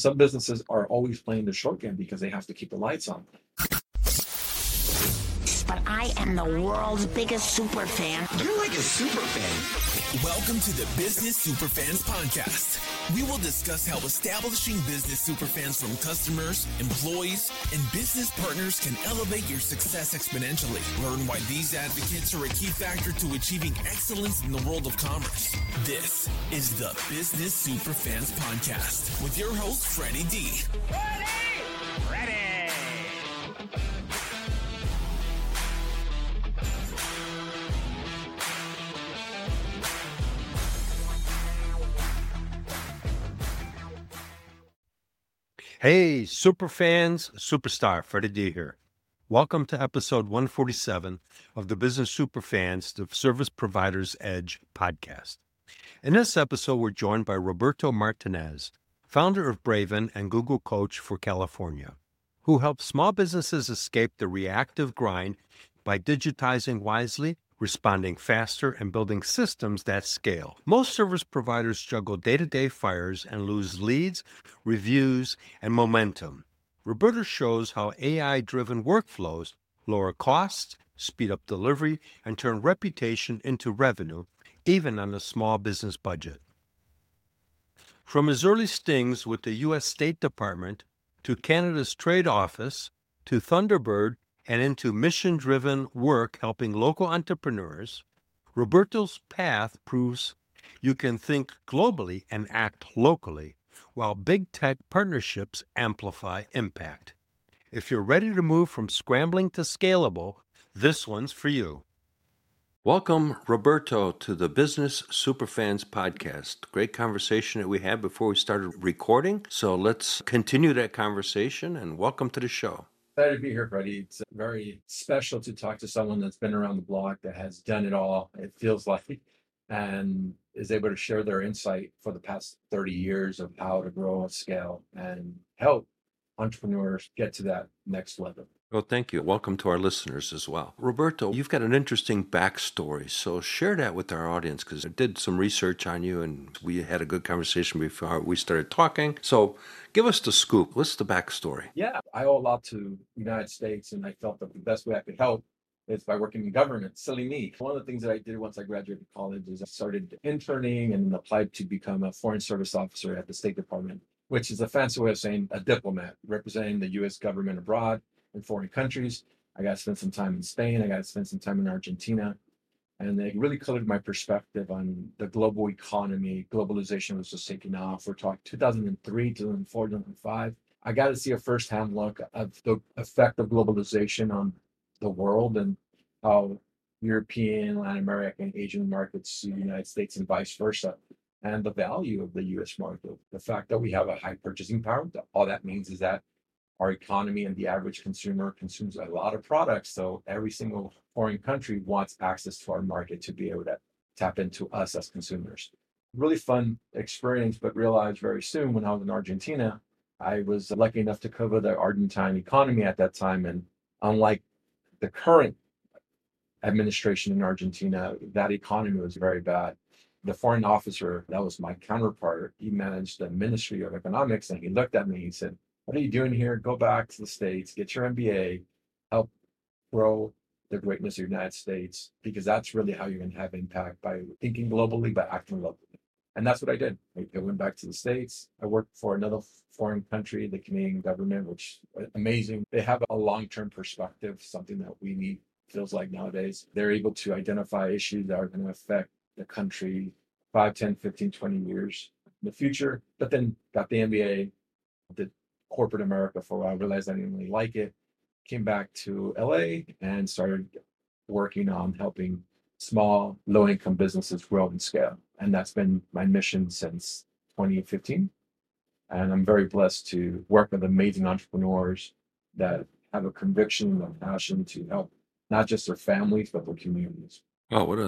some businesses are always playing the short game because they have to keep the lights on. But I am the world's biggest super fan. You're like a super fan. Welcome to the Business Superfans Podcast. We will discuss how establishing business superfans from customers, employees, and business partners can elevate your success exponentially. Learn why these advocates are a key factor to achieving excellence in the world of commerce. This is the Business Superfans Podcast with your host, Freddie D. Ready! Hey, superfans, superstar, Freddie D here. Welcome to episode 147 of the Business Superfans, the Service Provider's Edge podcast. In this episode, we're joined by Roberto Martinez, founder of Braven and Google Coach for California, who helps small businesses escape the reactive grind by digitizing wisely, responding faster, and building systems that scale. Most service providers juggle day-to-day fires and lose leads, reviews, and momentum. Roberto shows how AI-driven workflows lower costs, speed up delivery, and turn reputation into revenue, even on a small business budget. From his early stings with the U.S. State Department to Canada's Trade Office to Thunderbird, and into mission-driven work helping local entrepreneurs, Roberto's path proves you can think globally and act locally, while big tech partnerships amplify impact. If you're ready to move from scrambling to scalable, this one's for you. Welcome, Roberto, to the Business Superfans podcast. Great conversation that we had before we started recording, so let's continue that conversation, and welcome to the show. Glad to be here, Freddie. It's very special to talk to someone that's been around the block, that has done it all, it feels like, and is able to share their insight for the past 30 years of how to grow and scale and help entrepreneurs get to that next level. Well, thank you. Welcome to our listeners as well. Roberto, you've got an interesting backstory, so share that with our audience, because I did some research on you and we had a good conversation before we started talking. So give us the scoop. What's the backstory? Yeah, I owe a lot to the United States, and I felt that the best way I could help is by working in government. Silly me. One of the things that I did once I graduated college is I started interning and applied to become a foreign service officer at the State Department, which is a fancy way of saying a diplomat representing the U.S. government abroad in foreign countries. I got to spend some time in Spain. I got to spend some time in Argentina. And they really colored my perspective on the global economy. Globalization was just taking off. We're talking 2003, 2004, 2005. I got to see a firsthand look of the effect of globalization on the world and how European, Latin American, Asian markets see the United States and vice versa. And the value of the U.S. market, the fact that we have a high purchasing power. All that means is that our economy and the average consumer consumes a lot of products. So every single foreign country wants access to our market to be able to tap into us as consumers. Really fun experience, but realized very soon when I was in Argentina, I was lucky enough to cover the Argentine economy at that time. And unlike the current administration in Argentina, that economy was very bad. The foreign officer, that was my counterpart, he managed the Ministry of Economics, and he looked at me and he said, "What are you doing here? Go back to the States, get your MBA, help grow the greatness of the United States, because that's really how you're going to have impact, by thinking globally, but acting locally." And that's what I did. I went back to the States. I worked for another foreign country, the Canadian government, which is amazing. They have a long-term perspective, something that we need, feels like nowadays. They're able to identify issues that are going to affect the country 5, 10, 15, 20 years in the future. But then got the MBA, did corporate America for a while, realized I didn't really like it, came back to LA and started working on helping small, low-income businesses grow and scale. And that's been my mission since 2015. And I'm very blessed to work with amazing entrepreneurs that have a conviction and a passion to help not just their families, but their communities. Oh, what a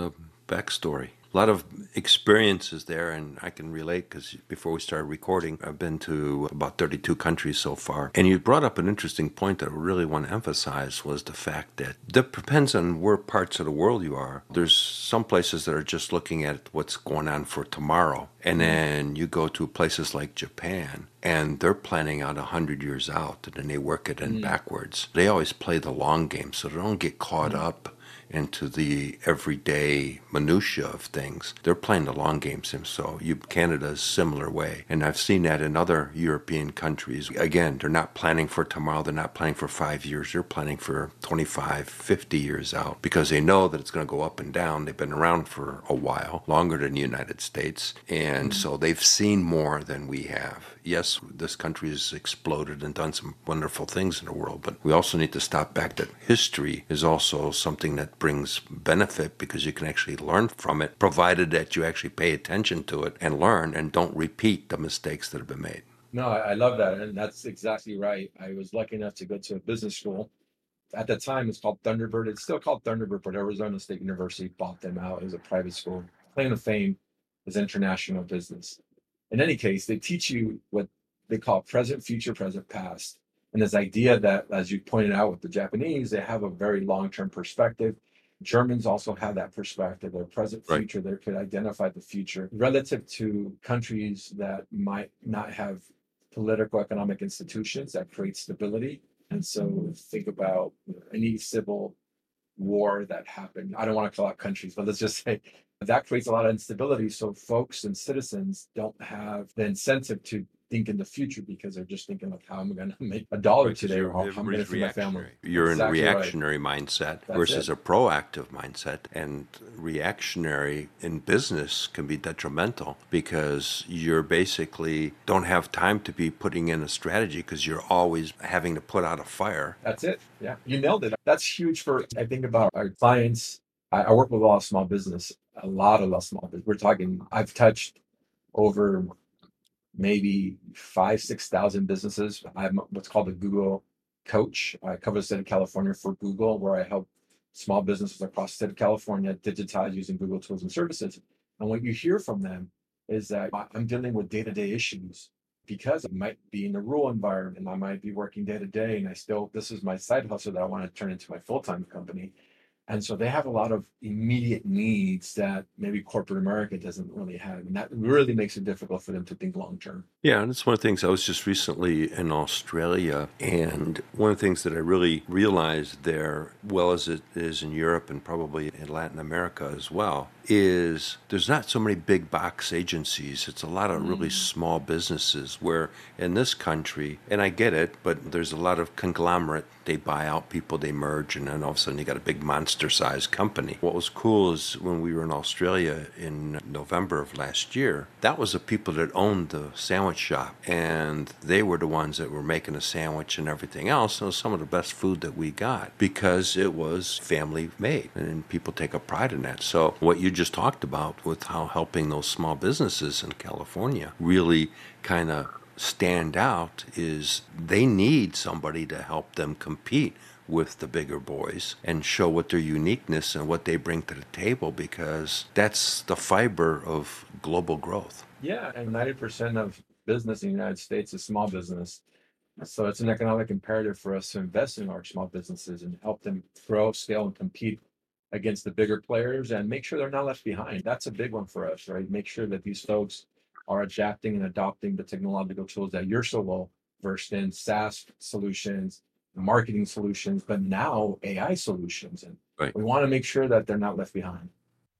backstory. A lot of experiences there, and I can relate because before we started recording, I've been to about 32 countries so far. And you brought up an interesting point that I really want to emphasize was the fact that it depends on where parts of the world you are. There's some places that are just looking at what's going on for tomorrow. And then you go to places like Japan, and they're planning out 100 years out, and then they work it in backwards. They always play the long game, so they don't get caught up into the everyday minutia of things. They're playing the long games, and so Canada's similar way. And I've seen that in other European countries. Again, they're not planning for tomorrow. They're not planning for 5 years. They're planning for 25, 50 years out because they know that it's going to go up and down. They've been around for a while, longer than the United States. And so they've seen more than we have. Yes, this country has exploded and done some wonderful things in the world, but we also need to stop back that history is also something that brings benefit because you can actually learn from it, provided that you actually pay attention to it and learn and don't repeat the mistakes that have been made. No, I love that. And that's exactly right. I was lucky enough to go to a business school. At the time, it's called Thunderbird. It's still called Thunderbird, but Arizona State University bought them out. It was a private school. Claim to fame is international business. In any case, they teach you what they call present, future, present, past. And this idea that, as you pointed out with the Japanese, they have a very long-term perspective. Germans also have that perspective, their present, future, they could identify the future relative to countries that might not have political, economic institutions that create stability. And so think about any civil war that happened. I don't want to call out countries, but let's just say that creates a lot of instability. So folks and citizens don't have the incentive to think in the future because they're just thinking like, how am I going to make a dollar today or how I'm going to feed my family. You're in a reactionary mindset versus a proactive mindset. And reactionary in business can be detrimental because you're basically don't have time to be putting in a strategy because you're always having to put out a fire. That's it. Yeah, you nailed it. That's huge for, I think about our clients. I work with a lot of small business, a lot of small business. We're talking, I've touched over maybe 5,000-6,000 businesses. I'm what's called a Google coach. I cover the state of California for Google, where I help small businesses across the state of California digitize using Google tools and services. And what you hear from them is that I'm dealing with day-to-day issues because I might be in a rural environment. I might be working day to day, and this is my side hustle that I want to turn into my full-time company. And so they have a lot of immediate needs that maybe corporate America doesn't really have. And that really makes it difficult for them to think long term. Yeah, and it's one of the things. I was just recently in Australia, and one of the things that I really realized there, well as it is in Europe and probably in Latin America as well, is there's not so many big box agencies. It's a lot of really small businesses where in this country, and I get it, but there's a lot of conglomerate. They buy out people, they merge, and then all of a sudden you got a big monster-sized company. What was cool is when we were in Australia in November of last year, that was the people that owned the sandwich shop, and they were the ones that were making the sandwich and everything else. And it was some of the best food that we got because it was family made, and people take a pride in that. So what you just talked about with how helping those small businesses in California really kind of stand out is they need somebody to help them compete with the bigger boys and show what their uniqueness and what they bring to the table, because that's the fiber of global growth. Yeah, and 90% of business in the United States is small business. So it's an economic imperative for us to invest in our small businesses and help them grow, scale, and compete against the bigger players and make sure they're not left behind. That's a big one for us, right? Make sure that these folks are adapting and adopting the technological tools that you're so well versed in, SaaS solutions, marketing solutions, but now AI solutions. And we want to make sure that they're not left behind.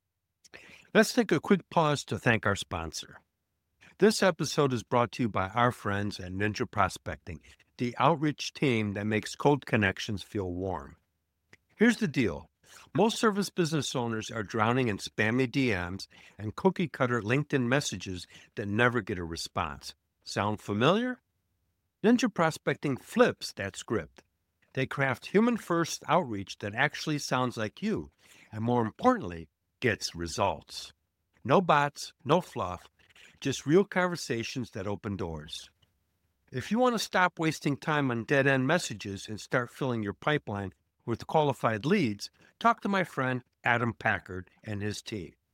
Let's take a quick pause to thank our sponsor. This episode is brought to you by our friends at Ninja Prospecting, the outreach team that makes cold connections feel warm. Here's the deal. Most service business owners are drowning in spammy DMs and cookie-cutter LinkedIn messages that never get a response. Sound familiar? Ninja Prospecting flips that script. They craft human-first outreach that actually sounds like you, and more importantly, gets results. No bots, no fluff, just real conversations that open doors. If you want to stop wasting time on dead-end messages and start filling your pipeline with qualified leads, talk to my friend Adam Packard and his team.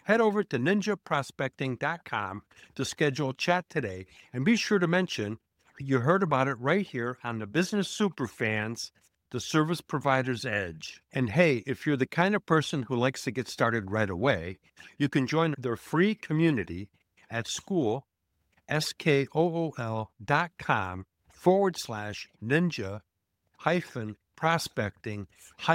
Head over to ninjaprospecting.com to schedule a chat today, and be sure to mention you heard about it right here on the Business Superfans, the Service Provider's Edge. And hey, if you're the kind of person who likes to get started right away, you can join their free community at school, skool.com/ninja prospecting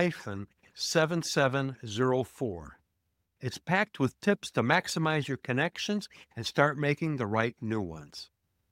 7704. It's packed with tips to maximize your connections and start making the right new ones.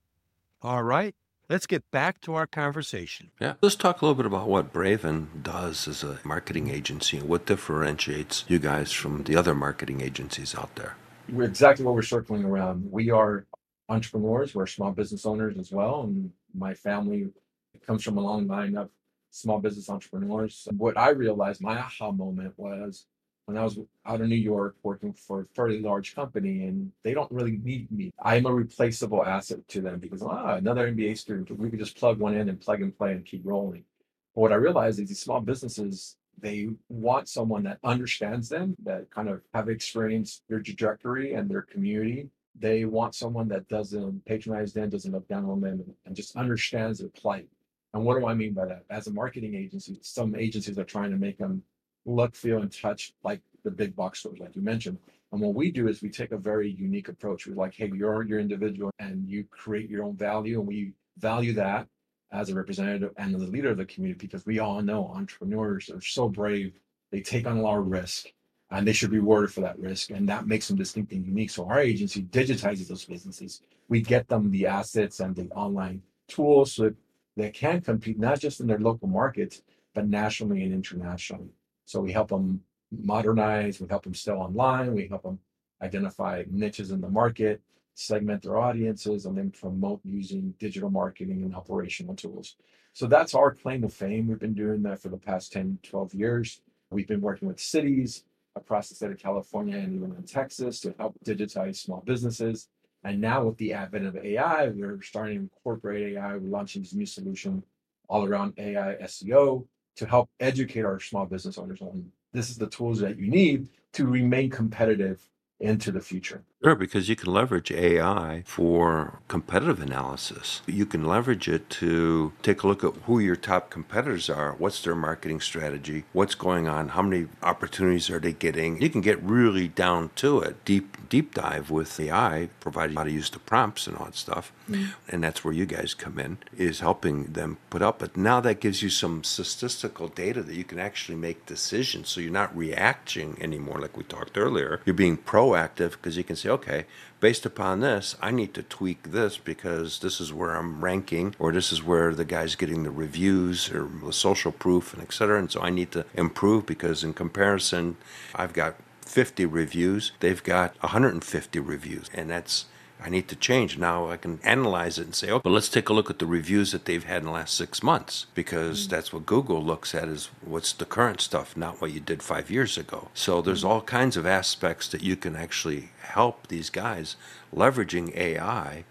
All right, let's get back to our conversation. Yeah. Let's talk a little bit about what Braven does as a marketing agency and what differentiates you guys from the other marketing agencies out there. We're exactly what we're circling around. We are entrepreneurs. We're small business owners as well. And my family comes from a long line of small business entrepreneurs. What I realized, my aha moment was when I was out in New York working for a fairly large company, and they don't really need me. I'm a replaceable asset to them because another MBA student, we could just plug one in and plug and play and keep rolling. But what I realized is these small businesses, they want someone that understands them, that kind of have experienced their trajectory and their community. They want someone that doesn't patronize them, doesn't look down on them, and just understands their plight. And what do I mean by that? As a marketing agency, some agencies are trying to make them look, feel, and touch like the big box stores, like you mentioned. And what we do is we take a very unique approach. We're like, hey, you're your individual and you create your own value. And we value that as a representative and as a leader of the community, because we all know entrepreneurs are so brave. They take on a lot of risk and they should be rewarded for that risk. And that makes them distinct and unique. So our agency digitizes those businesses. We get them the assets and the online tools so that they can compete, not just in their local markets, but nationally and internationally. So we help them modernize, we help them sell online, we help them identify niches in the market, segment their audiences, and then promote using digital marketing and operational tools. So that's our claim to fame. We've been doing that for the past 10, 12 years. We've been working with cities across the state of California and even in Texas to help digitize small businesses. And now with the advent of AI, we're starting to incorporate AI. We're launching this new solution all around AI SEO to help educate our small business owners on this is the tools that you need to remain competitive into the future. Sure, because you can leverage AI for competitive analysis. You can leverage it to take a look at who your top competitors are, what's their marketing strategy, what's going on, how many opportunities are they getting. You can get really down to it, deep dive with AI, providing how to use the prompts and all that stuff. And that's where you guys come in, is helping them put up. But now that gives you some statistical data that you can actually make decisions. So you're not reacting anymore like we talked earlier. You're being proactive because you can say, okay, based upon this, I need to tweak this because this is where I'm ranking, or this is where the guy's getting the reviews or the social proof and et cetera. And so I need to improve because in comparison, I've got 50 reviews, they've got 150 reviews. And I need to change. Now I can analyze it and say, okay, but let's take a look at the reviews that they've had in the last 6 months, because that's what Google looks at, is what's the current stuff, not what you did 5 years ago. So there's all kinds of aspects that you can actually help these guys leveraging AI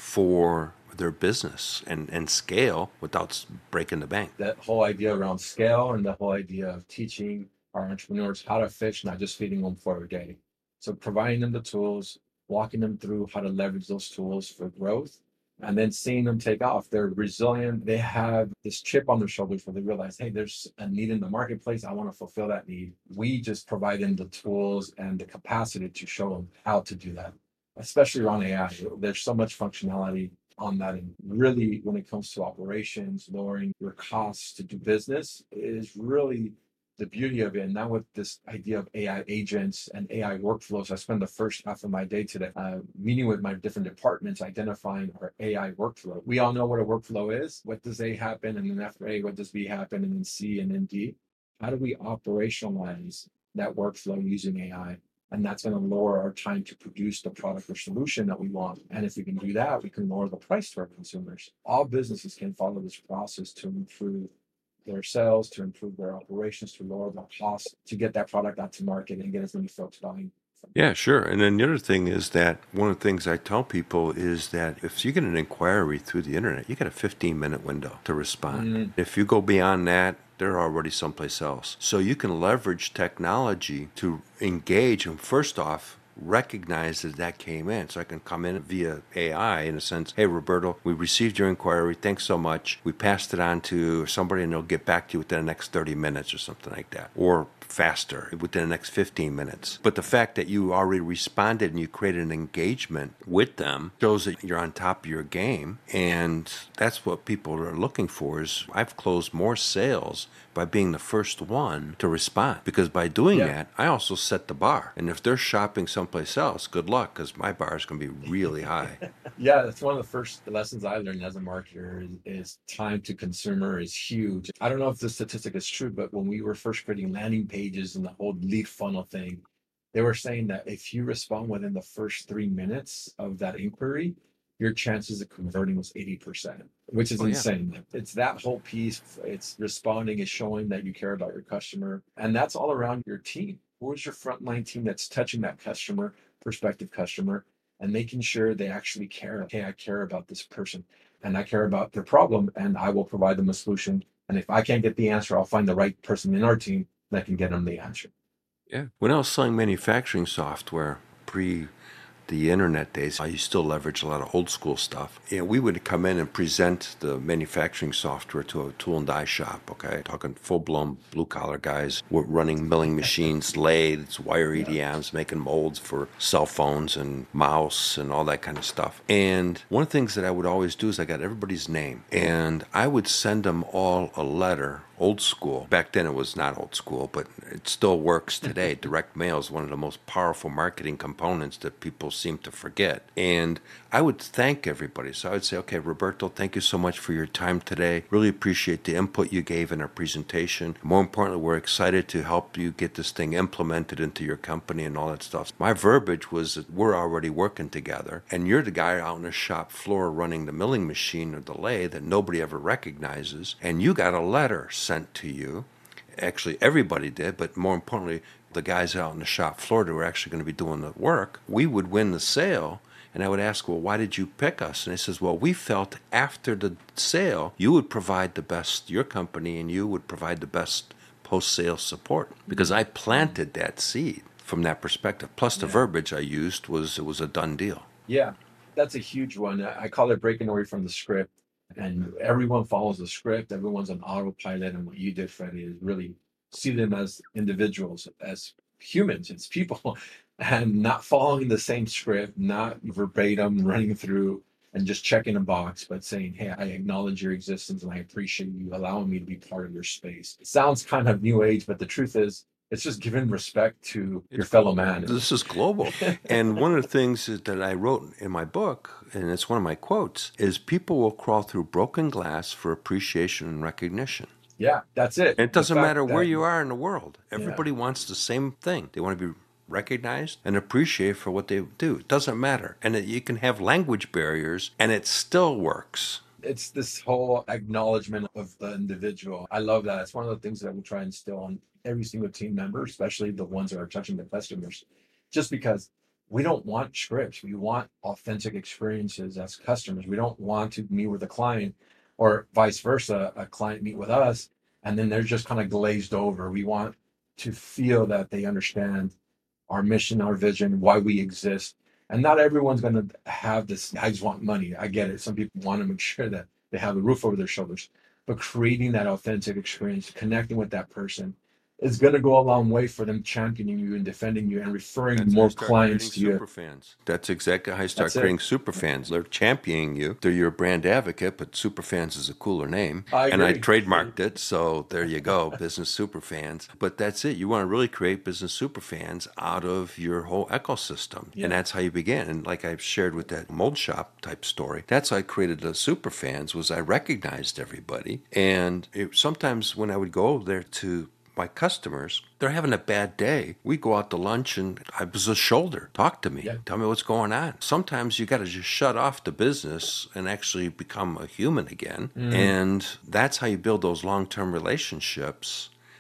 for their business and scale without breaking the bank. That whole idea around scale and the whole idea of teaching our entrepreneurs how to fish, not just feeding them for a day. So providing them the tools, walking them through how to leverage those tools for growth, and then seeing them take off. They're resilient. They have this chip on their shoulders where they realize, hey, there's a need in the marketplace. I want to fulfill that need. We just provide them the tools and the capacity to show them how to do that, especially around AI. There's so much functionality on that. And really, when it comes to operations, lowering your costs to do business is really the beauty of it. And now with this idea of AI agents and AI workflows, I spend the first half of my day today meeting with my different departments, identifying our AI workflow. We all know what a workflow is. What does A happen? And then after A, what does B happen? And then C, and then D. How do we operationalize that workflow using AI? And that's going to lower our time to produce the product or solution that we want. And if we can do that, we can lower the price to our consumers. All businesses can follow this process to improve their sales, to improve their operations, to lower the cost, to get that product out to market and get as many folks buying. Yeah, sure. And then the other thing is that one of the things I tell people is that if you get an inquiry through the internet, you get a 15-minute window to respond. If you go beyond that, they're already someplace else. So you can leverage technology to engage them, first off, recognize that came in. So I can come in via AI in a sense, hey, Roberto, we received your inquiry. Thanks so much. We passed it on to somebody and they'll get back to you within the next 30 minutes or something like that. Or faster, within the next 15 minutes. But the fact that you already responded and you created an engagement with them shows that you're on top of your game. And that's what people are looking for is I've closed more sales by being the first one to respond. Because by doing that, I also set the bar. And if they're shopping someplace else, good luck, because my bar is going to be really high. Yeah, that's one of the first lessons I learned as a marketer is time to consumer is huge. I don't know if this statistic is true, but when we were first creating landing pages and the whole lead funnel thing, they were saying that if you respond within the first 3 minutes of that inquiry, your chances of converting was 80%, which is insane. It's that whole piece. It's responding, it's showing that you care about your customer. And that's all around your team. Who's your frontline team that's touching that customer, prospective customer, and making sure they actually care. Okay, I care about this person and I care about their problem and I will provide them a solution. And if I can't get the answer, I'll find the right person in our team that can get them the answer. Yeah. When I was selling manufacturing software pre the internet days, I used to still leverage a lot of old school stuff. We would come in and present the manufacturing software to a tool and die shop, okay? Talking full-blown blue-collar guys running milling machines, lathes, wire EDMs, making molds for cell phones and mouse and all that kind of stuff. And one of the things that I would always do is I got everybody's name, and I would send them all a letter, old school. Back then it was not old school, but it still works today. Direct mail is one of the most powerful marketing components that people seem to forget. And I would thank everybody. So I would say, okay, Roberto, thank you so much for your time today. Really appreciate the input you gave in our presentation. More importantly, we're excited to help you get this thing implemented into your company and all that stuff. My verbiage was that we're already working together and you're the guy out on the shop floor running the milling machine or the lathe that nobody ever recognizes. And you got a letter sent to you. Actually, everybody did, but more importantly, the guys out on the shop floor that were actually going to be doing the work, we would win the sale. And I would ask, well, why did you pick us? And he says, well, we felt after the sale, you would provide the best, your company, and you would provide the best post-sale support. Because I planted that seed from that perspective. Plus the verbiage I used was, it was a done deal. Yeah, that's a huge one. I call it breaking away from the script. And everyone follows the script. Everyone's on autopilot. And what you did, Freddie, is really see them as individuals, as humans, as people, and not following the same script, not verbatim running through and just checking a box, but saying, hey, I acknowledge your existence and I appreciate you allowing me to be part of your space. It sounds kind of new age, but the truth is, it's just giving respect to your fellow man. This is global. And one of the things that I wrote in my book, and it's one of my quotes, is people will crawl through broken glass for appreciation and recognition. Yeah, that's it. And it doesn't matter where you are in the world. Everybody wants the same thing. They want to be recognized and appreciated for what they do. It doesn't matter. And you can have language barriers and it still works. It's this whole acknowledgement of the individual. I love that. It's one of the things that we try and instill on every single team member, especially the ones that are touching the customers, just because we don't want scripts. We want authentic experiences as customers. We don't want to meet with a client or vice versa, a client meet with us, and then they're just kind of glazed over. We want to feel that they understand our mission, our vision, why we exist. And not everyone's going to have this, I just want money. I get it. Some people want to make sure that they have a roof over their shoulders. But creating that authentic experience, connecting with that person, is going to go a long way for them championing you and defending you and referring more clients to you. Superfans. That's exactly how you start creating superfans. They're championing you. They're your brand advocate, but superfans is a cooler name. And I trademarked it, so there you go, business superfans. But that's it. You want to really create business superfans out of your whole ecosystem. Yeah. And that's how you begin. And like I've shared with that mold shop type story, that's how I created the superfans, was I recognized everybody. And sometimes when I would go over there to my customers, they're having a bad day. We go out to lunch and I was a shoulder. Talk to me. Tell me what's going on. Sometimes you got to just shut off the business and actually become a human again. And that's how you build those long-term relationships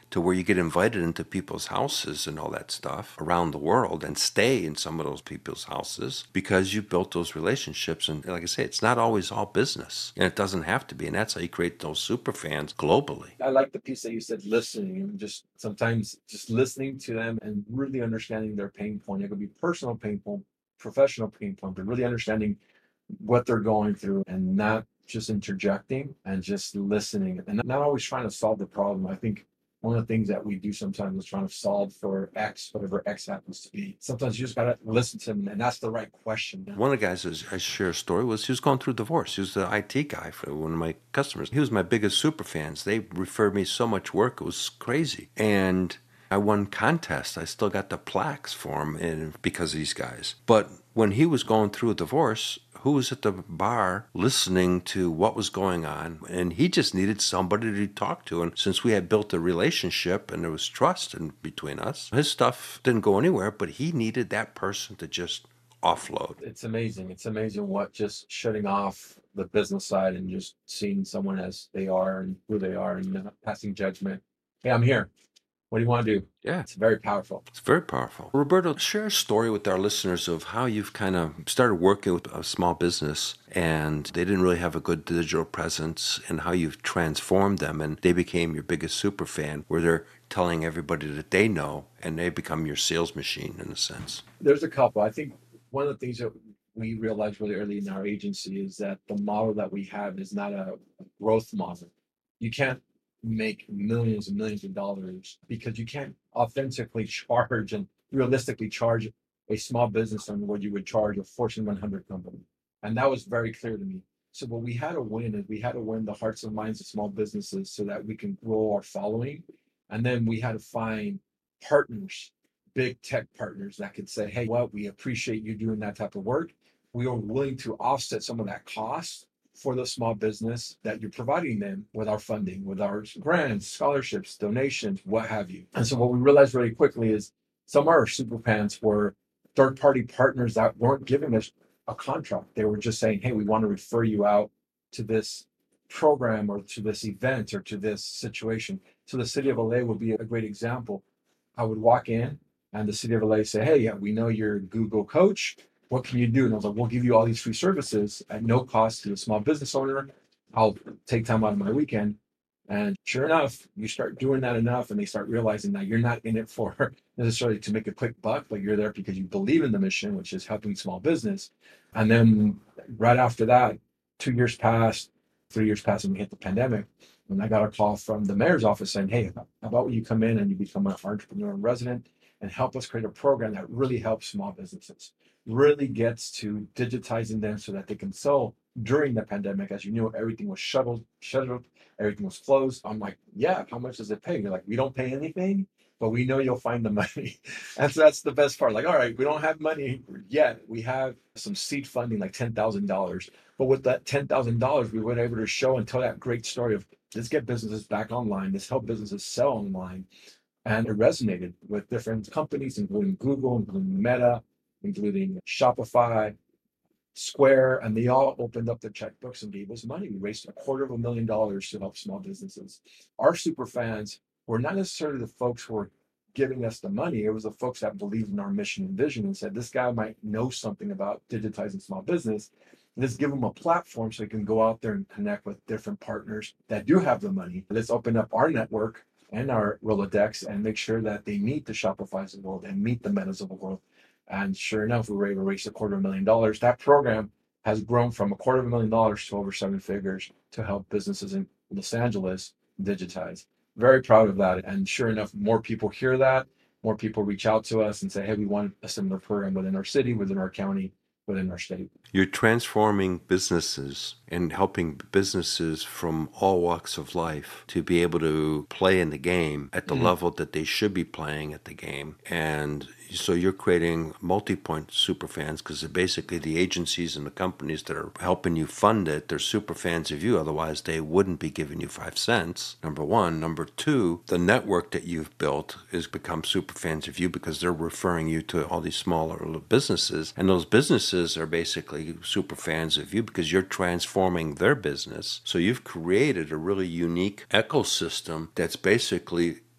to where you get invited into people's houses and all that stuff around the world and stay in some of those people's houses because you built those relationships. And like I say, it's not always all business, and it doesn't have to be. And that's how you create those super fans globally. I like the piece that you said, listening, and just sometimes just listening to them and really understanding their pain point. It could be personal pain point, professional pain point, but really understanding what they're going through and not just interjecting and just listening and not always trying to solve the problem. I think one of the things that we do sometimes is trying to solve for X, whatever X happens to be. Sometimes you just got to listen to them and ask the right question. One of the guys I share a story was he was going through divorce. He was the IT guy for one of my customers. He was my biggest super fans. They referred me so much work. It was crazy. And I won contests. I still got the plaques for him because of these guys. But when he was going through a divorce, who was at the bar listening to what was going on? And he just needed somebody to talk to. And since we had built a relationship and there was trust in between us, his stuff didn't go anywhere, but he needed that person to just offload. It's amazing. It's amazing what just shutting off the business side and just seeing someone as they are and who they are and not passing judgment. Hey, I'm here. What do you want to do? Yeah. It's very powerful. It's very powerful. Roberto, share a story with our listeners of how you've kind of started working with a small business and they didn't really have a good digital presence and how you've transformed them and they became your biggest super fan where they're telling everybody that they know and they become your sales machine in a sense. There's a couple. I think one of the things that we realized really early in our agency is that the model that we have is not a growth model. You can't make millions and millions of dollars because you can't authentically charge and realistically charge a small business on what you would charge a Fortune 100 company. And that was very clear to me. So what we had to win is we had to win the hearts and minds of small businesses so that we can grow our following. And then we had to find partners, big tech partners that could say, hey, well, we appreciate you doing that type of work. We are willing to offset some of that cost for the small business that you're providing them with our funding, with our grants, scholarships, donations, what have you. And so what we realized really quickly is some of our super fans were third-party partners that weren't giving us a contract. They were just saying, hey, we want to refer you out to this program or to this event or to this situation. So the city of LA would be a great example. I would walk in and the city of LA say, hey, yeah, we know you're a Google coach. What can you do? And I was like, we'll give you all these free services at no cost to a small business owner. I'll take time out of my weekend. And sure enough, you start doing that enough and they start realizing that you're not in it for necessarily to make a quick buck, but you're there because you believe in the mission, which is helping small business. And then right after that, 2 years passed, 3 years passed, and we hit the pandemic. And I got a call from the mayor's office saying, hey, how about you come in and you become an entrepreneur in resident and help us create a program that really helps small businesses, really gets to digitizing them so that they can sell during the pandemic. As you knew, everything was shuttered, everything was closed. I'm like, yeah, how much does it pay? You're like, we don't pay anything, but we know you'll find the money. And so that's the best part. Like, all right, we don't have money yet. We have some seed funding, like $10,000. But with that $10,000, we were able to show and tell that great story of let's get businesses back online. Let's help businesses sell online. And it resonated with different companies, including Google, including Meta, including Shopify, Square, and they all opened up their checkbooks and gave us money. We raised $250,000 to help small businesses. Our super fans were not necessarily the folks who were giving us the money. It was the folks that believed in our mission and vision and said, this guy might know something about digitizing small business. Let's give them a platform so they can go out there and connect with different partners that do have the money. Let's open up our network and our Rolodex and make sure that they meet the Shopify's of the world and meet the Metas of the world. And sure enough, we were able to raise $250,000. That program has grown from $250,000 to over 7 figures to help businesses in Los Angeles digitize. Very proud of that. And sure enough, more people hear that. More people reach out to us and say, hey, we want a similar program within our city, within our county, within our state. You're transforming businesses and helping businesses from all walks of life to be able to play in the game at the level that they should be playing at the game. And so you're creating multi-point super fans because they're basically the agencies and the companies that are helping you fund it. They're super fans of you. Otherwise, they wouldn't be giving you 5 cents, number one. Number two, the network that you've built has become super fans of you because they're referring you to all these smaller businesses. And those businesses are basically super fans of you because you're transforming their business. So you've created a really unique ecosystem that's basically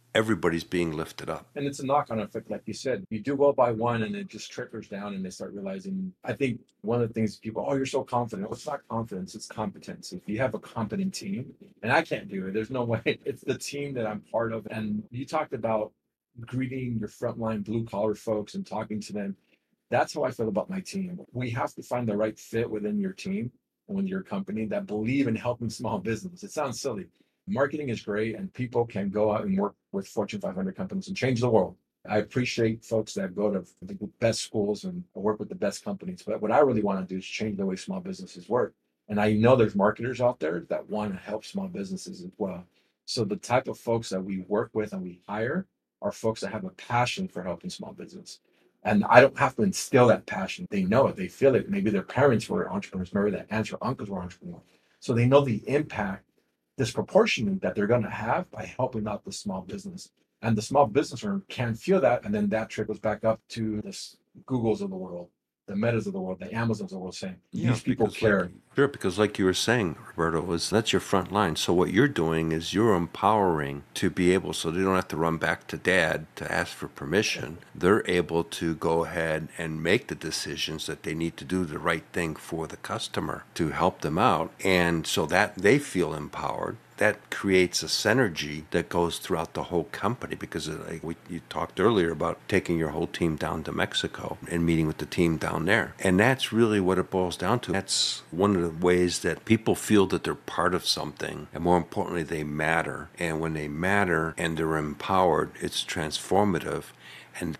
everybody's being lifted up. And it's a knock-on effect, like you said. You do well by one, and it just trickles down, and they start realizing. I think one of the things people, oh, you're so confident. Well, it's not confidence; it's competence. If you have a competent team, and I can't do it, there's no way. It's the team that I'm part of. And you talked about greeting your frontline blue-collar folks and talking to them. That's how I feel about my team. We have to find the right fit within your team and with your company that believe in helping small business. It sounds silly. Marketing is great, and people can go out and work with Fortune 500 companies and change the world. I appreciate folks that go to the best schools and work with the best companies. But what I really want to do is change the way small businesses work. And I know there's marketers out there that want to help small businesses as well. So the type of folks that we work with and we hire are folks that have a passion for helping small business. And I don't have to instill that passion. They know it, they feel it. Maybe their parents were entrepreneurs, maybe their aunts or uncles were entrepreneurs. So they know the impact disproportionate that they're going to have by helping out the small business. And the small business owner can feel that, and then that trickles back up to the Googles of the world, the Metas of the world, the Amazons of the world, saying these people care. Sure, because like you were saying, Roberto, that's your front line. So what you're doing is you're empowering to be able, so they don't have to run back to dad to ask for permission. They're able to go ahead and make the decisions that they need to do the right thing for the customer to help them out. And so that they feel empowered. That creates a synergy that goes throughout the whole company, because you talked earlier about taking your whole team down to Mexico and meeting with the team down there. And that's really what it boils down to. That's one of the ways that people feel that they're part of something, and more importantly, they matter. And when they matter and they're empowered, it's transformative. And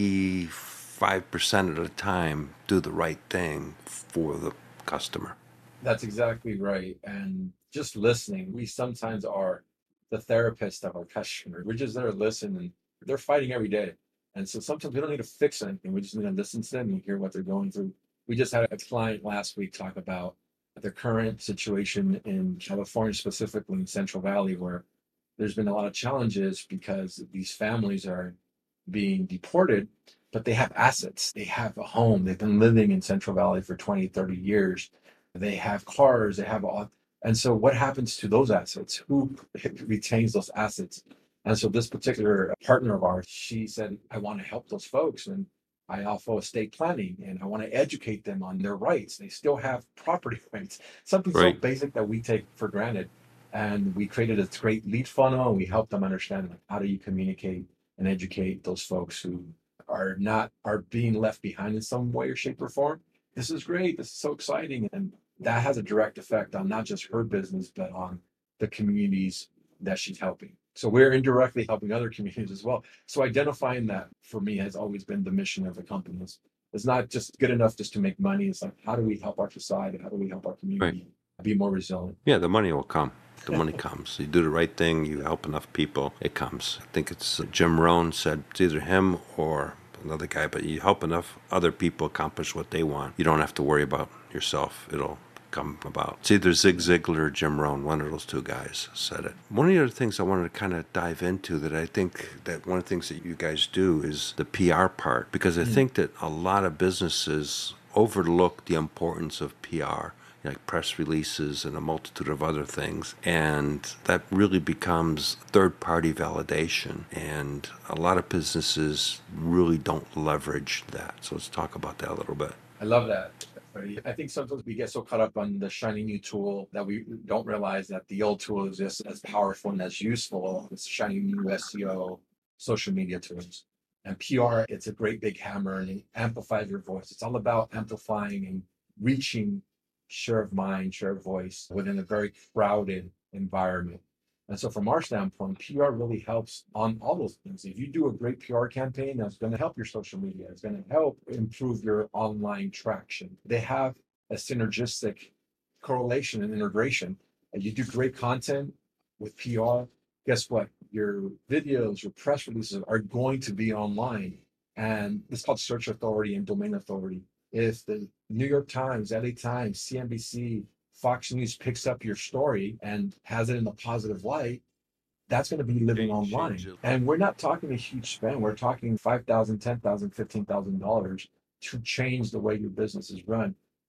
95% of the time, do the right thing for the customer. That's exactly right. And just listening, we sometimes are the therapist of our customer. We're just there to listen, and they're fighting every day. And so sometimes we don't need to fix anything. We just need to listen to them and hear what they're going through. We just had a client last week talk about the current situation in California, specifically in Central Valley, where there's been a lot of challenges because these families are being deported, but they have assets. They have a home. They've been living in Central Valley for 20, 30 years. They have cars. They have all. And so what happens to those assets? Who retains those assets? And so this particular partner of ours, she said, I want to help those folks. And I offer estate planning, and I want to educate them on their rights. They still have property rights, something so basic that we take for granted. And we created a great lead funnel, and we help them understand, like, how do you communicate and educate those folks who are being left behind in some way or shape or form. This is great. This is so exciting. And that has a direct effect on not just her business, but on the communities that she's helping. So we're indirectly helping other communities as well. So identifying that, for me, has always been the mission of the company. It's not just good enough just to make money. It's like, how do we help our society? How do we help our community be more resilient? Yeah, the money will come. The money comes. You do the right thing, you help enough people, it comes. I think it's Jim Rohn said, it's either him or another guy, but you help enough other people accomplish what they want. You don't have to worry about yourself. It'll come about. It's either Zig Ziglar or Jim Rohn. One of those two guys said it. One of the other things I wanted to kind of dive into, that I think that one of the things that you guys do is the PR part, because I think that a lot of businesses overlook the importance of PR, like press releases and a multitude of other things. And that really becomes third-party validation. And a lot of businesses really don't leverage that. So let's talk about that a little bit. I love that. I think sometimes we get so caught up on the shiny new tool that we don't realize that the old tool is just as powerful and as useful as shiny new SEO, social media tools. And PR, it's a great big hammer, and it amplifies your voice. It's all about amplifying and reaching share of mind, share of voice within a very crowded environment. And so from our standpoint, PR really helps on all those things. If you do a great PR campaign, that's going to help your social media. It's going to help improve your online traction. They have a synergistic correlation and integration. You do great content with PR, guess what? Your videos, your press releases are going to be online. And it's called search authority and domain authority. If the New York Times, LA Times, CNBC, Fox News picks up your story and has it in a positive light, that's going to be living online. And we're not talking a huge spend. We're talking $5,000, $10,000, $15,000 to change the way your business is run.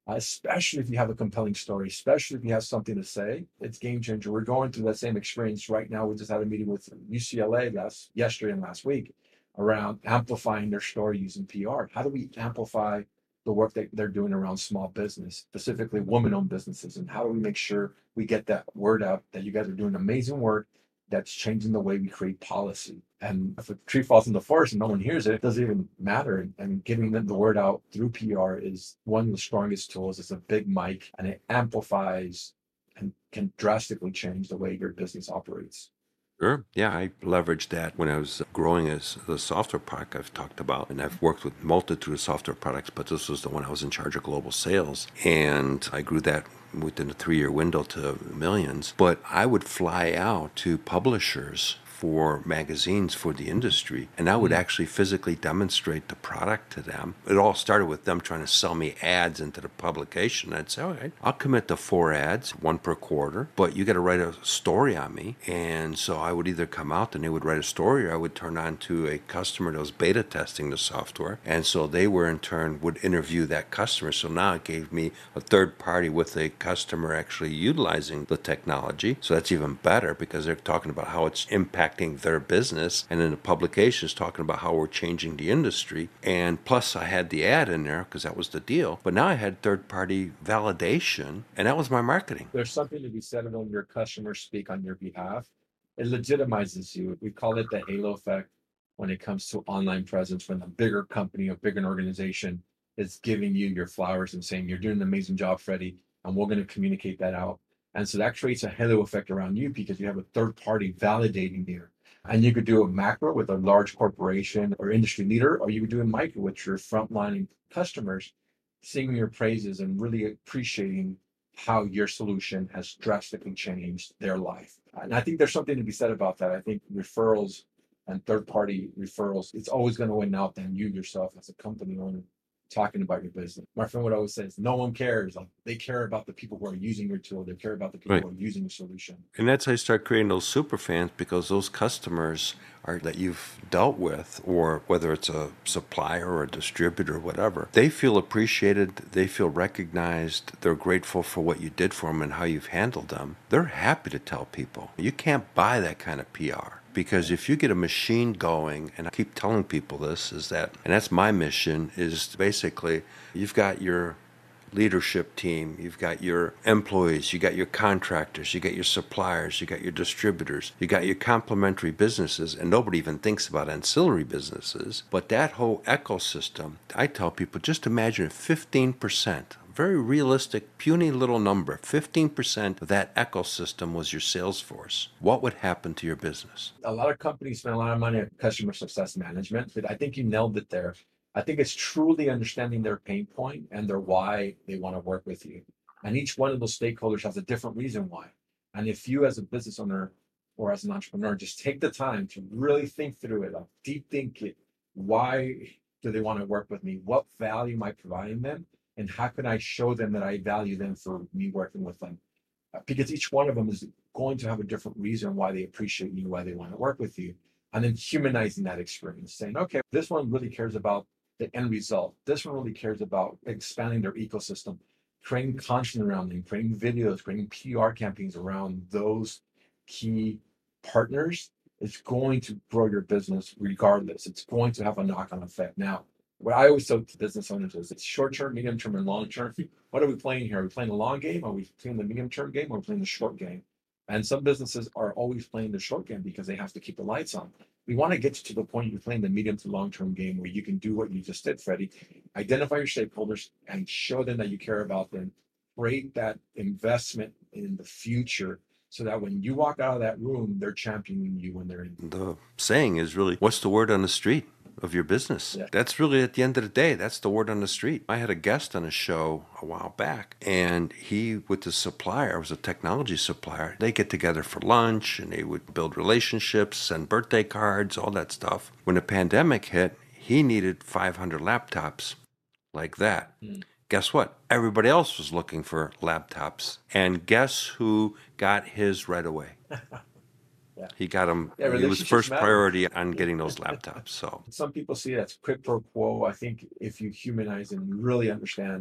especially if you have a compelling story, especially if you have something to say. It's game changer. We're going through that same experience right now. We just had a meeting with UCLA yesterday and last week around amplifying their story using PR. How do we amplify the work that they're doing around small business, specifically women-owned businesses? And how do we make sure we get that word out that you guys are doing amazing work that's changing the way we create policy? And if a tree falls in the forest and no one hears it, it doesn't even matter. And getting them the word out through PR is one of the strongest tools. It's a big mic and it amplifies and can drastically change the way your business operates. Sure. Yeah, I leveraged that when I was growing as the software product I've talked about. And I've worked with multitude of software products, but this was the one I was in charge of global sales. And I grew that within a 3-year window to millions. But I would fly out to publishers for magazines for the industry, and I would actually physically demonstrate the product to them. It all started with them trying to sell me ads into the publication. I'd say, all right, I'll commit to 4 ads, 1 per quarter, but you got to write a story on me. And so I would either come out and they would write a story, or I would turn on to a customer that was beta testing the software. And so they were in turn would interview that customer. So now it gave me a third party with a customer actually utilizing the technology. So that's even better because they're talking about how it's impacting their business, and then the publication is talking about how we're changing the industry. And plus I had the ad in there because that was the deal, but now I had third-party validation, and that was my marketing. There's something to be said when your customers speak on your behalf. It legitimizes you. We call it the halo effect when it comes to online presence. When a bigger company, a bigger organization is giving you your flowers and saying, you're doing an amazing job, Freddie, and we're going to communicate that out. And so that creates a halo effect around you because you have a third party validating you. And you could do a macro with a large corporation or industry leader, or you could do a micro with your frontline customers, singing your praises and really appreciating how your solution has drastically changed their life. And I think there's something to be said about that. I think referrals and third party referrals, it's always going to win out than you yourself as a company owner talking about your business. My friend would always say, no one cares. Like, they care about the people who are using your tool. They care about the people who are using your solution. And that's how you start creating those super fans, because those customers are that you've dealt with, or whether it's a supplier or a distributor or whatever, they feel appreciated, they feel recognized, they're grateful for what you did for them and how you've handled them. They're happy to tell people. You can't buy that kind of PR. Because if you get a machine going, and I keep telling people this, is that, and that's my mission, is basically you've got your leadership team, you've got your employees, you got your contractors, you got your suppliers, you got your distributors, you got your complementary businesses, and nobody even thinks about ancillary businesses. But that whole ecosystem, I tell people, just imagine 15%. Very realistic, puny little number, 15% of that ecosystem was your sales force. What would happen to your business? A lot of companies spend a lot of money on customer success management, but I think you nailed it there. I think it's truly understanding their pain point and their why they want to work with you. And each one of those stakeholders has a different reason why. And if you as a business owner or as an entrepreneur just take the time to really think through it, like deep think it, why do they want to work with me? What value am I providing them? And how can I show them that I value them for me working with them? Because each one of them is going to have a different reason why they appreciate you, why they want to work with you. And then humanizing that experience, saying, okay, this one really cares about the end result. This one really cares about expanding their ecosystem, creating content around them, creating videos, creating PR campaigns around those key partners. It's going to grow your business regardless. It's going to have a knock-on effect. Now, what I always tell to business owners is it's short-term, medium-term, and long-term. What are we playing here? Are we playing the long game? Are we playing the medium-term game? Or are we playing the short game? And some businesses are always playing the short game because they have to keep the lights on. We want to get to the point you're playing the medium to long-term game where you can do what you just did, Freddie. Identify your stakeholders and show them that you care about them. Create that investment in the future so that when you walk out of that room, they're championing you when they're in. The saying is really, what's the word on the street of your business? Yeah. That's really, at the end of the day, that's the word on the street. I had a guest on a show a while back, and he, with the supplier, was a technology supplier. They get together for lunch, and they would build relationships, send birthday cards, all that stuff. When the pandemic hit, he needed 500 laptops like that. Guess what? Everybody else was looking for laptops. And guess who got his right away? Yeah. He got them. Yeah, It was relationships first matter. priority on getting those laptops. So Some people see it as quid pro quo. I think if you humanize and really understand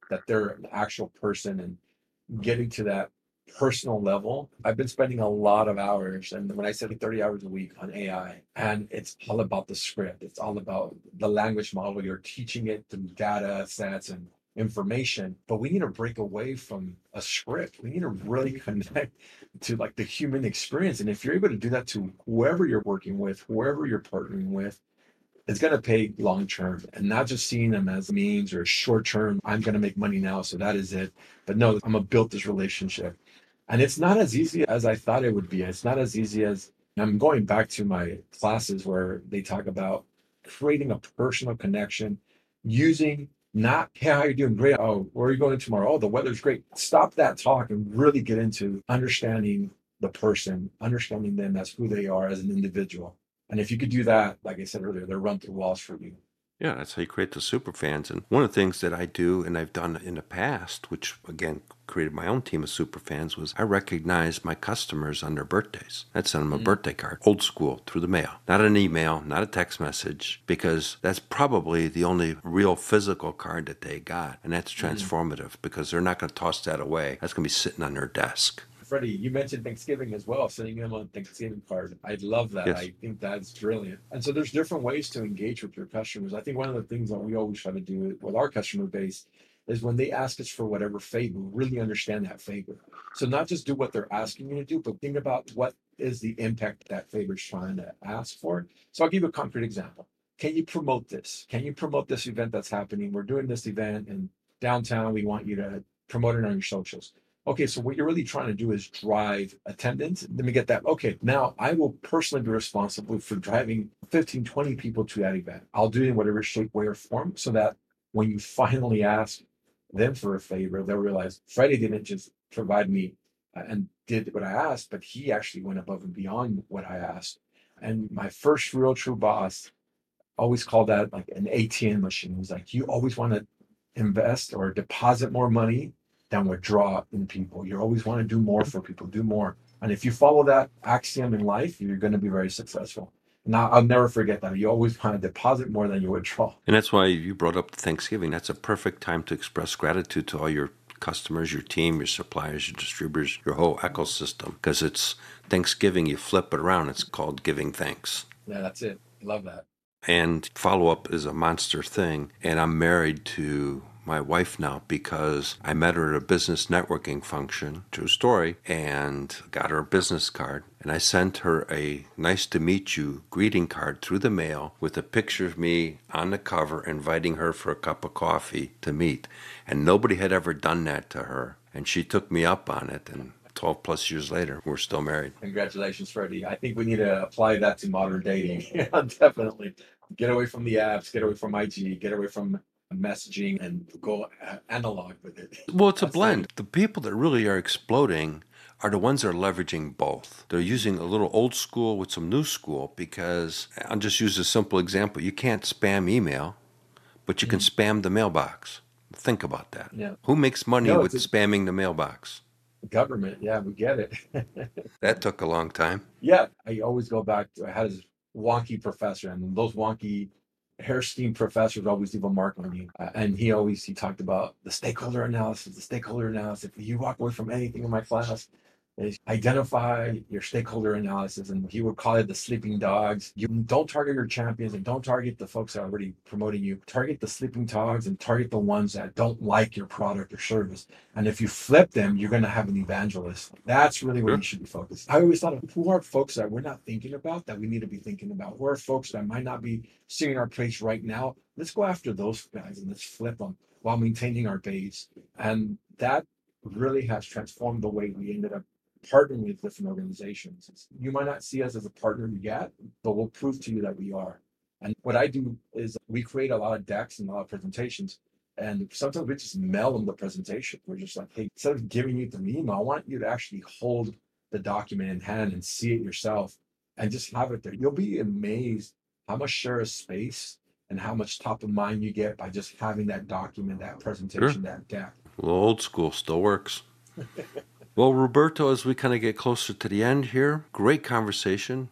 that they're an actual person and getting to that personal level. I've been spending a lot of hours, and when I say 30 hours a week on AI, and it's all about the script. It's all about the language model. You're teaching it through data sets and information, but we need to break away from a script. We need to really connect to like the human experience. And if you're able to do that to whoever you're working with, whoever you're partnering with, it's going to pay long term, and not just seeing them as means or short term. I'm going to make money now, so that is it. But no, I'm going to build this relationship. And it's not as easy as I thought it would be. It's not as easy as I'm going back to my classes where they talk about creating a personal connection using not, hey, how you doing? Great. Oh, where are you going tomorrow? Oh, the weather's great. Stop that talk and really get into understanding the person, understanding them as who they are as an individual. And if you could do that, like I said earlier, they'll run through walls for you. Yeah, that's how you create the super fans. And one of the things that I do, and I've done in the past, which again created my own team of super fans, was I recognize my customers on their birthdays. I'd send them a birthday card, old school, through the mail. Not an email, not a text message, because that's probably the only real physical card that they got. And that's transformative because they're not going to toss that away. That's going to be sitting on their desk. Freddie, you mentioned Thanksgiving as well, sending them a Thanksgiving card. I love that. Yes. I think that's brilliant. And so there's different ways to engage with your customers. I think one of the things that we always try to do with our customer base is when they ask us for whatever favor, really understand that favor. So not just do what they're asking you to do, but think about what is the impact that favor is trying to ask for. So I'll give you a concrete example. Can you promote this? Can you promote this event that's happening? We're doing this event in downtown. We want you to promote it on your socials. Okay, so what you're really trying to do is drive attendance. Let me get that. Okay, now I will personally be responsible for driving 15, 20 people to that event. I'll do it in whatever shape, way, or form so that when you finally ask them for a favor, they'll realize Freddie didn't just provide me and did what I asked, but he actually went above and beyond what I asked. And my first real true boss always called that like an ATM machine. He was like, you always want to invest or deposit more money than withdraw in people. You always want to do more for people, do more. And if you follow that axiom in life, you're going to be very successful. Now, I'll never forget that. You always want to deposit more than you withdraw. And that's why you brought up Thanksgiving. That's a perfect time to express gratitude to all your customers, your team, your suppliers, your distributors, your whole ecosystem. Because it's Thanksgiving, you flip it around. It's called giving thanks. Yeah, that's it. Love that. And follow-up is a monster thing. And I'm married to my wife now because I met her at a business networking function, true story, and got her a business card. And I sent her a nice to meet you greeting card through the mail with a picture of me on the cover inviting her for a cup of coffee to meet. And nobody had ever done that to her. And she took me up on it. And 12 plus years later, we're still married. Congratulations, Freddie. I think we need to apply that to modern dating. Yeah, definitely. Get away from the apps, get away from IG, get away from messaging and go analog with it. Well, it's a blend. The people that really are exploding are the ones that are leveraging both. They're using a little old school with some new school because I'll just use a simple example. You can't spam email, but you can spam the mailbox. Think about that. Yeah. Who makes money with spamming the mailbox? Government. Yeah, we get it. That took a long time. Yeah. I always go back to, I had this wonky professor, and those wonky hair steam professors always leave a mark on you. And he talked about the stakeholder analysis. If you walk away from anything in my class, is identify your stakeholder analysis. And he would call it the sleeping dogs. You don't target your champions and don't target the folks that are already promoting you. Target the sleeping dogs and target the ones that don't like your product or service. And if you flip them, you're going to have an evangelist. That's really where you should be focused. I always thought of who are folks that we're not thinking about that we need to be thinking about. Who are folks that might not be seeing our place right now? Let's go after those guys and let's flip them while maintaining our base. And that really has transformed the way we ended up partnering with different organizations. You might not see us as a partner yet, but we'll prove to you that we are. And what I do is we create a lot of decks and a lot of presentations. And sometimes we just mail them the presentation. We're just like, hey, instead of giving you the email, I want you to actually hold the document in hand and see it yourself and just have it there. You'll be amazed how much share of space and how much top of mind you get by just having that document, that presentation, that deck. Well, old school still works. Well, Roberto, as we kind of get closer to the end here, great conversation. I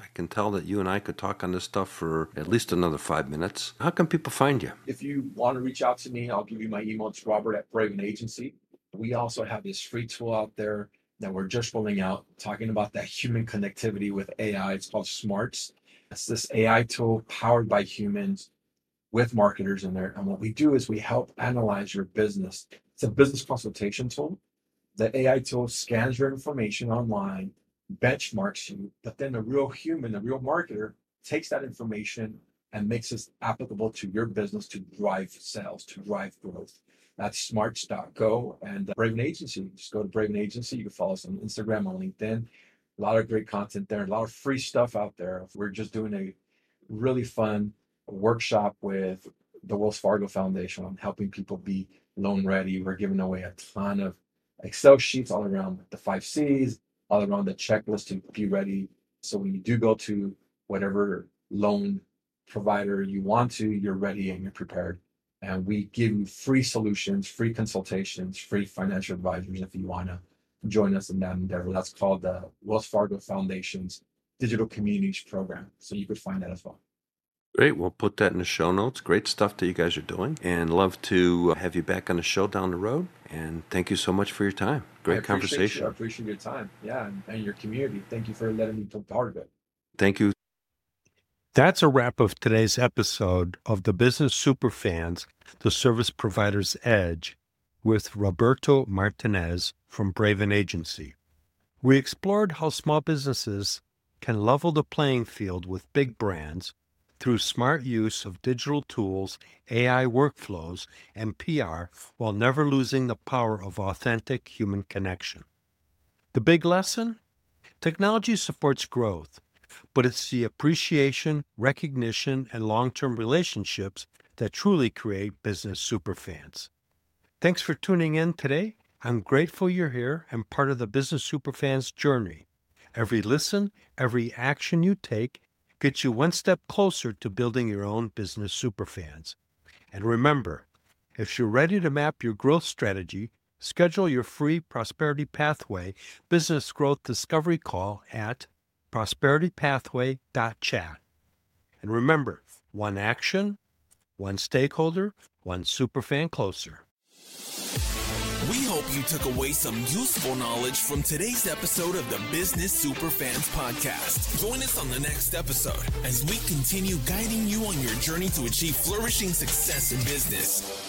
can tell that you and I could talk on this stuff for at least another 5 minutes. How can people find you? If you want to reach out to me, I'll give you my email. It's Robert@Braven Agency. We also have this free tool out there that we're just rolling out, talking about that human connectivity with AI. It's called Smarts. It's this AI tool powered by humans with marketers in there. And what we do is we help analyze your business. It's a business consultation tool. The AI tool scans your information online, benchmarks you, but then the real human, the real marketer takes that information and makes it applicable to your business to drive sales, to drive growth. That's smarts.go and Braven Agency. Just go to Braven Agency. You can follow us on Instagram, on LinkedIn. A lot of great content there, a lot of free stuff out there. We're just doing a really fun workshop with the Wells Fargo Foundation on helping people be loan ready. We're giving away a ton of Excel sheets all around the 5 C's, all around the checklist to be ready. So when you do go to whatever loan provider you want to, you're ready and you're prepared. And we give you free solutions, free consultations, free financial advisors if you want to join us in that endeavor. That's called the Wells Fargo Foundation's Digital Communities Program. So you could find that as well. Great. We'll put that in the show notes. Great stuff that you guys are doing, and love to have you back on the show down the road. And thank you so much for your time. Great conversation. I appreciate your time. Yeah. And your community. Thank you for letting me be part of it. Thank you. That's a wrap of today's episode of the Business Superfans, the Service Provider's Edge, with Roberto Martinez from Braven Agency. We explored how small businesses can level the playing field with big brands through smart use of digital tools, AI workflows, and PR, while never losing the power of authentic human connection. The big lesson? Technology supports growth, but it's the appreciation, recognition, and long-term relationships that truly create business superfans. Thanks for tuning in today. I'm grateful you're here and part of the Business Superfans journey. Every listen, every action you take gets you one step closer to building your own business superfans. And remember, if you're ready to map your growth strategy, schedule your free Prosperity Pathway Business Growth Discovery Call at prosperitypathway.chat. And remember, one action, one stakeholder, one superfan closer. We hope you took away some useful knowledge from today's episode of the Business Superfans Podcast. Join us on the next episode as we continue guiding you on your journey to achieve flourishing success in business.